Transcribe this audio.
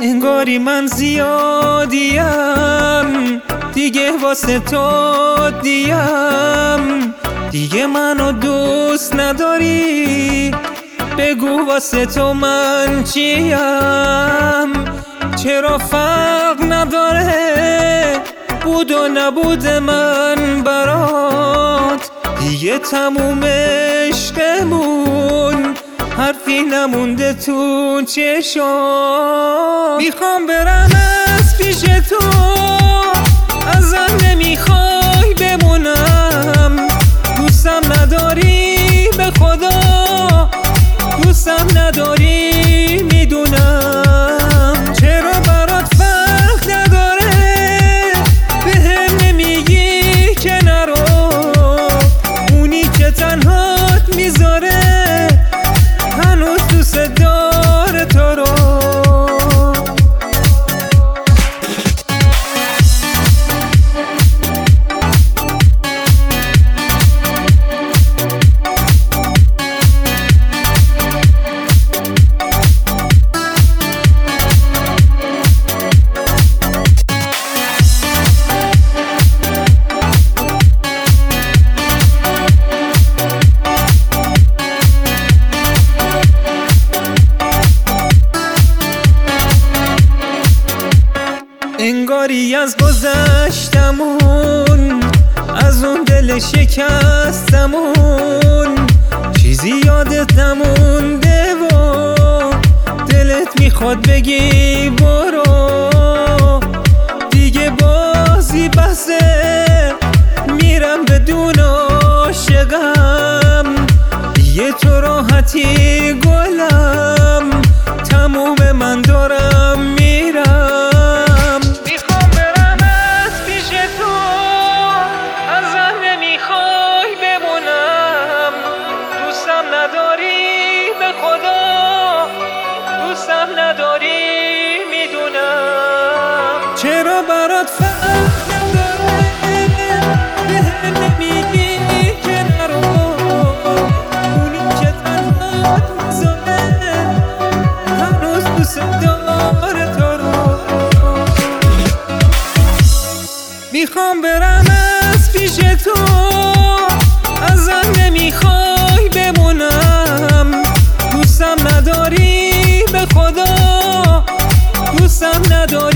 انگاری من زیادیم، دیگه واسه تو دیم. دیگه منو دوست نداری، بگو واسه تو من چیم. چرا فرق نداره بود و نبود من برات؟ دیگه تموم عشقمون، حرفی نمونده تو چشام. میخوام برم از پیش تو، ازم نمیخوای بمونم. دوستم نداری به خدا، دوستم نداری میدونم. چرا برات فرق نداره بهم نمیگی که نرو؟ اونی که تنهات میذاره هنوز دوست داره تو رو. انگاری از گذشتمون، از اون دل شکستمون چیزی یادت نمونده و دلت میخواد بگی برو. دیگه بازی بسه، میرم بدون عاشقم. دیگه تو راحتی گلم، تموم من دارم میرم. نداری به خدا، دوستم نداری میدونم. چرا برات فرق نداره بهم نمیگی که نرو؟ اونی که تنهات میذاره هنوز دوست داره تو رو. میخوام برم از پیش تو، ازم نمیخوای بمونم. دوستم نداری به خدا، دوستم نداری